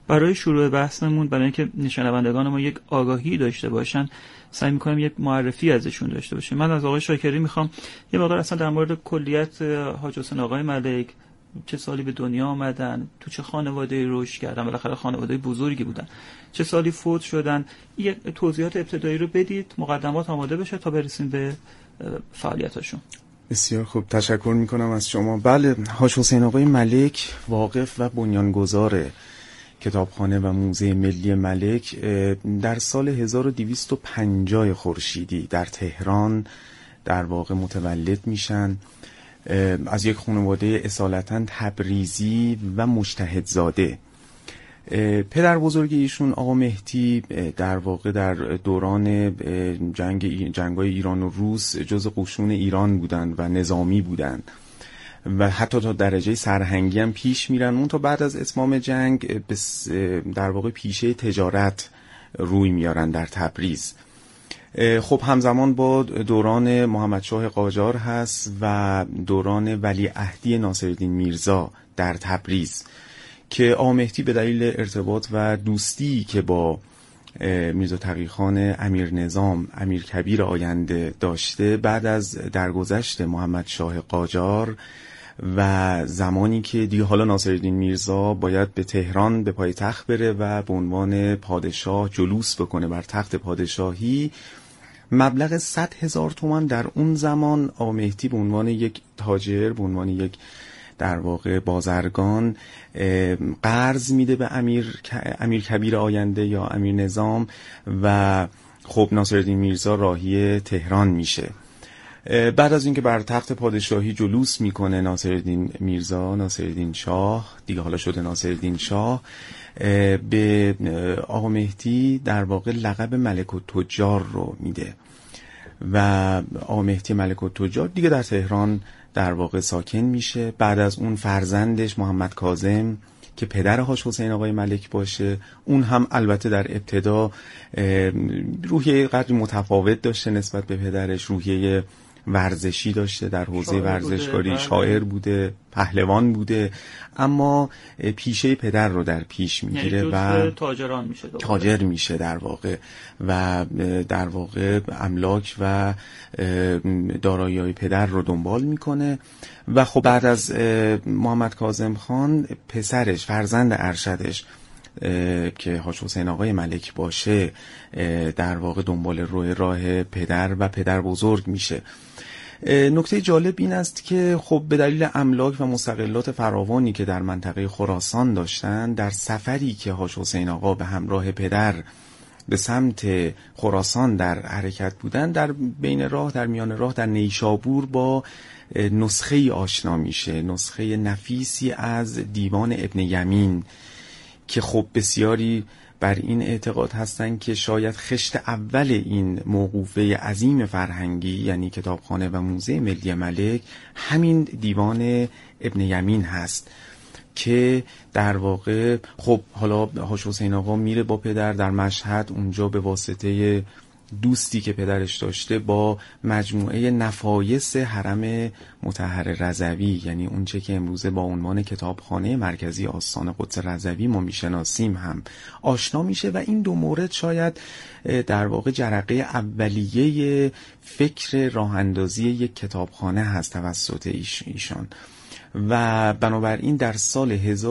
برای شروع بحثمون، برای اینکه شنوندگان ما یک آگاهی داشته باشن، سعی می‌کنیم یک معرفی ازشون داشته باشیم. من از آقای شاکری می‌خوام یه مقدار اصلا در مورد کلیت حاج حسین آقای ملک، چه سالی به دنیا آمدن، تو چه خانواده‌ای رشد کردن، بالاخره خانواده بزرگی بودن، چه سالی فوت شدن، یک توضیحات ابتدایی رو بدید، مقدمات آماده بشه تا برسیم به فعالیتاشون. بسیار خوب، تشکر میکنم از شما. بله، حاج حسین آقای ملک واقف و بنیانگذار کتابخانه و موزه ملی ملک در سال 1250 خورشیدی در تهران در واقع متولد میشن. از یک خانواده اصالتاً تبریزی و مجتهد زاده. پدر بزرگ ایشون آقا مهدی در واقع در دوران جنگ‌های ایران و روس جز قشون ایران بودند و نظامی بودند و حتی تا درجه سرهنگی هم پیش میرن. اون تا بعد از اتمام جنگ در واقع پیشه تجارت روی میارن در تبریز. خب همزمان با دوران محمدشاه قاجار هست و دوران ولیعهدی ناصرالدین میرزا در تبریز که آقا مهدی به دلیل ارتباط و دوستی که با میرزا تقی‌خان امیر نظام امیر کبیر آینده داشته، بعد از درگذشت محمدشاه قاجار و زمانی که دیگه حالا ناصرالدین میرزا باید به تهران به پایتخت بره و به عنوان پادشاه جلوس بکنه بر تخت پادشاهی، مبلغ 100,000 تومان در اون زمان آقا مهدی به عنوان یک تاجر، به عنوان یک در واقع بازرگان قرض میده به امیر کبیر آینده یا امیر نظام و خب ناصرالدین میرزا راهی تهران میشه. بعد از اینکه بر تخت پادشاهی جلوس میکنه ناصرالدین میرزا، ناصرالدین شاه دیگه حالا شده ناصرالدین شاه، به آقا مهدی در واقع لقب ملک التجار رو میده و آقا مهدی ملک التجار دیگه در تهران در واقع ساکن میشه. بعد از اون فرزندش محمد کاظم که پدر حاج حسین آقای ملک باشه، اون هم البته در ابتدا روحیه قدری متفاوت داشته نسبت به پدرش، روحیه ورزشی داشته، در حوزه ورزشکاری شاعر بوده، پهلوان بوده، اما پیشه پدر رو در پیش میگیره و تاجر میشه در واقع و در واقع املاک و دارایی‌های پدر رو دنبال میکنه و خب بعد از محمد کاظم خان پسرش، فرزند ارشدش که حاج حسین آقای ملک باشه، در واقع دنبال راه پدر و پدر بزرگ میشه. نکته جالب این است که خب به دلیل املاک و مستقلات فراوانی که در منطقه خراسان داشتن، در سفری که حاج حسین آقا به همراه پدر به سمت خراسان در حرکت بودن، در بین راه، در میان راه در نیشابور با نسخه آشنا میشه، نسخه نفیسی از دیوان ابن یمین که خب بسیاری بر این اعتقاد هستند که شاید خشت اول این موقوفه عظیم فرهنگی یعنی کتابخانه و موزه ملی ملک همین دیوان ابن یمین هست که در واقع خب حالا حاج حسین آقا میره با پدر در مشهد، اونجا به واسطه دوستی که پدرش داشته با مجموعه نفایس حرم مطهر رضوی، یعنی اون چه که امروزه با عنوان کتابخانه مرکزی آستان قدس رضوی ما میشناسیم هم آشنا میشه و این دو مورد شاید در واقع جرقه اولیه فکر راه اندازی یک کتابخانه هست توسط ایشان و بنابراین در سال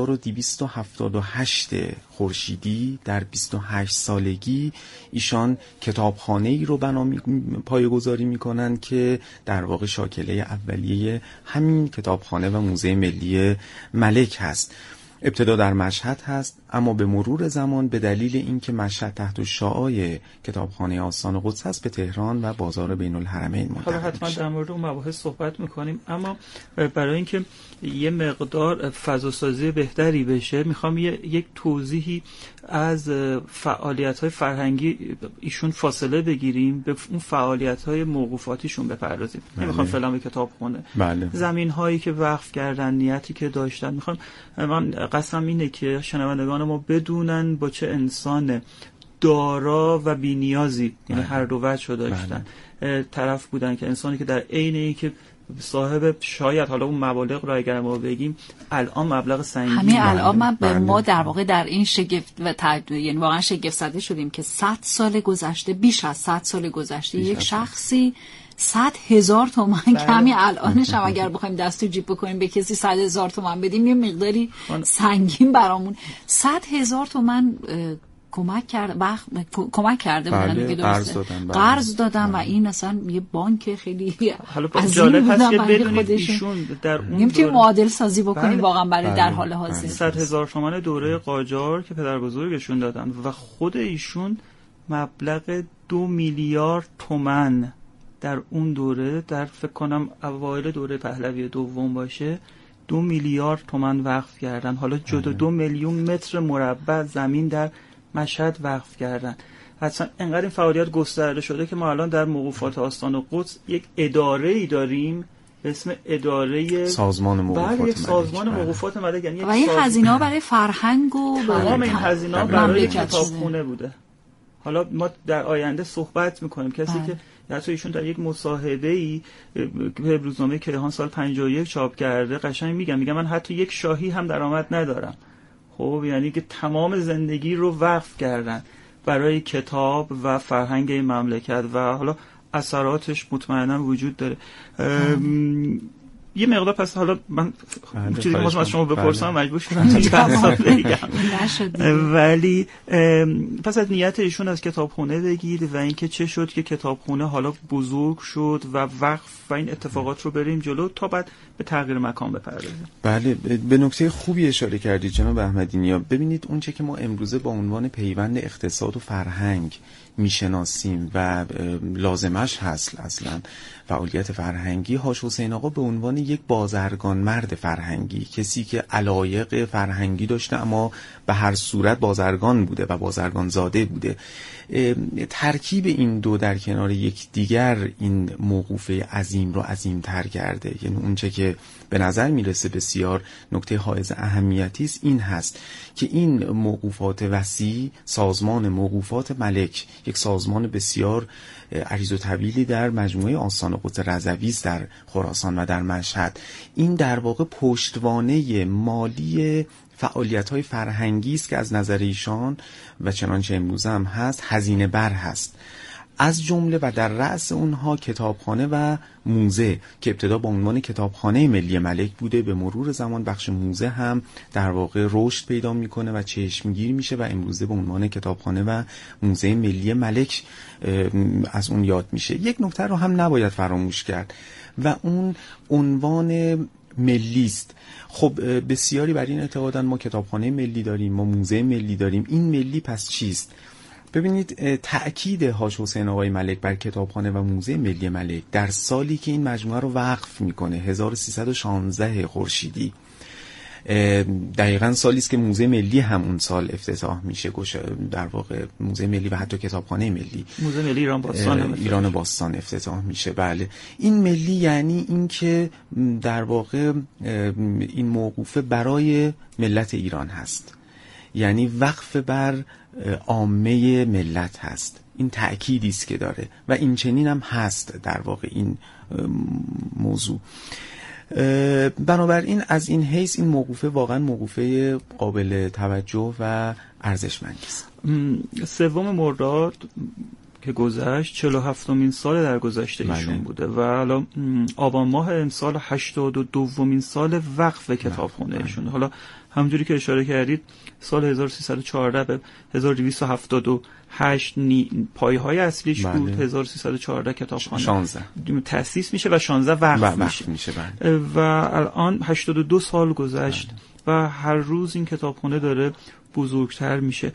1278 خورشیدی در 28 سالگی ایشان کتابخانه ای رو پایه‌گذاری میکنن که در واقع شاکله اولیه همین کتابخانه و موزه ملی ملک هست. ابتدا در مشهد هست، اما به مرور زمان به دلیل اینکه مشهد تحت شعاع کتابخانه آستان قدس است به تهران و بازار بین الحرمین منتقل میشه. حتما در مورد اون مباحث صحبت میکنیم، اما برای اینکه یه مقدار فضاسازی بهتری بشه میخوام یک توضیحی از فعالیت‌های فرهنگی ایشون فاصله بگیریم، به اون فعالیت‌های موقوفاتیشون بپردازیم. نمیخوام فعلا به کتابخانه، زمین‌هایی که وقف کردن، نیتی که داشتن، میخوام من قسم اینه که شنوندگان ما بدونن با چه انسان دارا و بی‌نیازی، یعنی هر دو وجه رو داشتن، طرف بودن که انسانی که در عین اینکه صاحب شاید حالا اون مبالغ را اگر ما بگیم الان مبلغ سنگین، همین الان من به ما در واقع در این شگفت و یعنی واقعا شگفت زده شدیم که 100 سال گذشته، بیش از 100 سال گذشته یک شخصی 100,000 تومان که همین الانش هم اگر بخوایم دست تو جیب بکنیم به کسی 100,000 تومان بدیم یه مقداری سنگین برامون. 100,000 تومان کمک کرده بودن دیگه، درسته قرض دادن و این اصلا یه بانک خیلی جالب هست که بدونید ایشون در اون نمیتونیم معادل سازی بکنیم واقعا برای در حال حاضر. 100,000 تومان دوره قاجار که پدر بزرگشون دادن و خود ایشون مبلغ 2 میلیارد تومان در اون دوره، در فکر کنم اوایل دوره پهلوی دوم باشه، 2 میلیارد تومان وقف کردن. حالا جدا 2 میلیون متر مربع زمین در مشهد وقف کردن. اصلا انقدر این فعالیت گسترده شده که ما الان در موقوفات آستان قدس یک اداره‌ای داریم به اسم اداره سازمان موقوفات ملک. سازمان موقوفات ملک، یعنی و این هزینه‌ها برای فرهنگ و تمام این هزینه‌ها برای کتابخونه بوده. حالا ما در آینده صحبت می‌کنیم کسی که حتی ایشون در یک مصاحبه‌ای به روزنامه کیهان سال 51 چاپ کرده قشنگ میگم من حتی یک شاهی هم درآمد ندارم. خب یعنی که تمام زندگی رو وقف کردن برای کتاب و فرهنگ این مملکت و حالا اثراتش مطمئنا وجود داره. یه مقدار پس حالا من چیزی که از شما بپرسم مجبور شدم ولی پس از نیت ایشون از کتابخونه بگید و اینکه چه شد که کتابخونه حالا بزرگ شد و وقف و این اتفاقات رو بریم جلو تا بعد به تغییر مکان بپردازیم. بله، به نکته خوبی اشاره کردید جناب احمدی‌نیا. ببینید اون چه که ما امروزه با عنوان پیوند اقتصاد و فرهنگ میشناسیم و لازمش هست اصلا فعالیت فرهنگی، حاج حسین آقا به عنوان یک بازرگان مرد فرهنگی، کسی که علایق فرهنگی داشته اما به هر صورت بازرگان بوده و بازرگان زاده بوده، ترکیب این دو در کنار یکدیگر این موقوفه عظیم رو عظیم‌تر کرده. یعنی اونچه که به نظر میرسه بسیار نکته حائز اهمیتی است این هست که این موقوفات وسیع، سازمان موقوفات ملک، یک سازمان بسیار عریض و طویلی در مجموعه آستان قدس رضوی است در خراسان و در مشهد، این در واقع پشتوانه مالی فعالیت‌های فرهنگی است که از نظر ایشان و چنانچه امروز هم هست هزینه بر هست. از جمله و در رأس اونها کتابخانه و موزه که ابتدا با عنوان کتابخانه ملی ملک بوده، به مرور زمان بخش موزه هم در واقع رشد پیدا میکنه و چشمگیر میشه و امروزه به عنوان کتابخانه و موزه ملی ملک از اون یاد میشه. یک نکته رو هم نباید فراموش کرد و اون عنوان ملی است. خب بسیاری بر این اعتقادن ما کتابخانه ملی داریم، ما موزه ملی داریم، این ملی پس چیست؟ ببینید تأکید حاج حسین آقای ملک بر کتابخانه و موزه ملی ملک در سالی که این مجموعه رو وقف میکنه 1316 خورشیدی، دقیقاً سالی است که موزه ملی هم اون سال افتتاح میشه، در واقع موزه ملی و حتی کتابخانه ملی، موزه ملی ایران باستان افتتاح میشه. بله، این ملی یعنی این که در واقع این موقوفه برای ملت ایران هست، یعنی وقف بر عامه ملت هست. این تأکیدی است که داره و این چنین هم هست در واقع این موضوع. بنابراین از این حیث این موقوفه واقعا موقوفه قابل توجه و ارزشمندی است. 3 مرداد که گذشت 47مین سال در گذشته ایشون بوده و حالا آبان ماه امسال 82مین سال وقف کتابخونه ایشون. حالا همونجوری که اشاره کردید سال 1314 به 1278 پایه‌های اصلیش بود، 1314 کتابخانه 16 تأسیس میشه و 16 وقف میشه. و الان 82 سال گذشت و هر روز این کتابخانه داره بزرگتر میشه.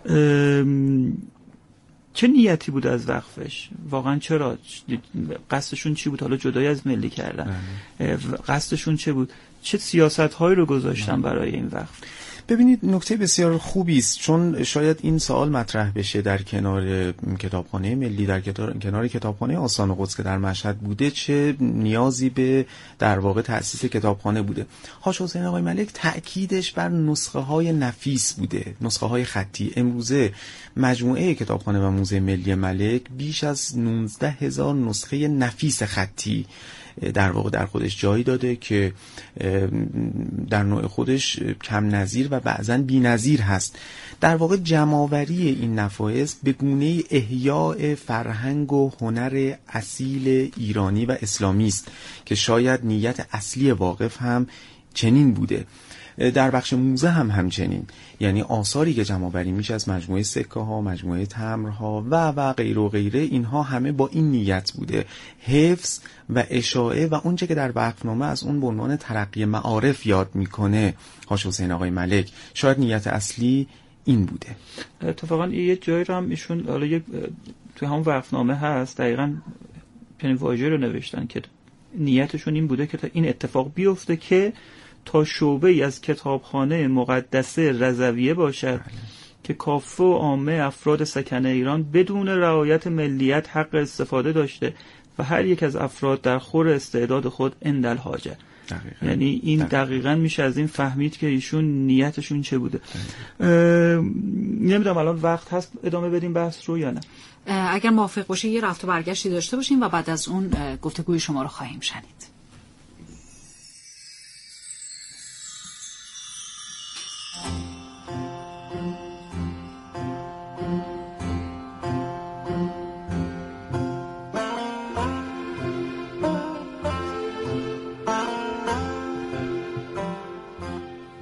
چه نیتی بود از وقفش؟ واقعا چرا؟ قصدشون چی بود؟ حالا جدای از ملی کردن قصدشون چه بود؟ چه سیاست‌هایی رو گذاشتن برای این وقف؟ ببینید نکته بسیار خوبی است، چون شاید این سوال مطرح بشه در کنار کتابخانه ملی، در کنار کتابخانه آستان قدس که در مشهد بوده، چه نیازی به در واقع تأسیس کتابخانه بوده. حاج حسین آقای ملک تأکیدش بر نسخه های نفیس بوده، نسخه های خطی. امروزه مجموعه کتابخانه و موزه ملی ملک بیش از 19,000 نسخه نفیس خطی در واقع در خودش جای داده که در نوع خودش کم نظیر و بعضاً بی نظیر هست. در واقع جمع‌آوری این نفایس به گونه احیاء فرهنگ و هنر اصیل ایرانی و اسلامی است که شاید نیت اصلی واقف هم چنین بوده. در بخش موزه هم همچنین، یعنی آثاری که جمع‌آوری میشه از مجموعه سکه ها، مجموعه تمرها و غیره و غیره، اینها همه با این نیت بوده، حفظ و اشاعه و اونچه که در وقفنامه از اون به عنوان ترقی معارف یاد میکنه حاج حسین آقای ملک، شاید نیت اصلی این بوده. اتفاقا یه جایی رو هم ایشون حالا توی همون وقفنامه هست دقیقاً چنین واژه‌ای رو نوشتن که نیتشون این بوده که تا این اتفاق بیفته که تا شعبه‌ای از کتابخانه مقدسه رضویه باشد که کافه و عامه افراد سکنه ایران بدون رعایت ملیت حق استفاده داشته و هر یک از افراد در خور استعداد خود اندل حاجه. یعنی این دقیقاً میشه از این فهمید که ایشون نیتشون چه بوده. نمیدونم الان وقت هست ادامه بدیم بحث رو یا نه؟ اگر موافق باشه یه رفت و برگشتی داشته باشیم و بعد از اون گفتگوی شما رو خواهیم شنید.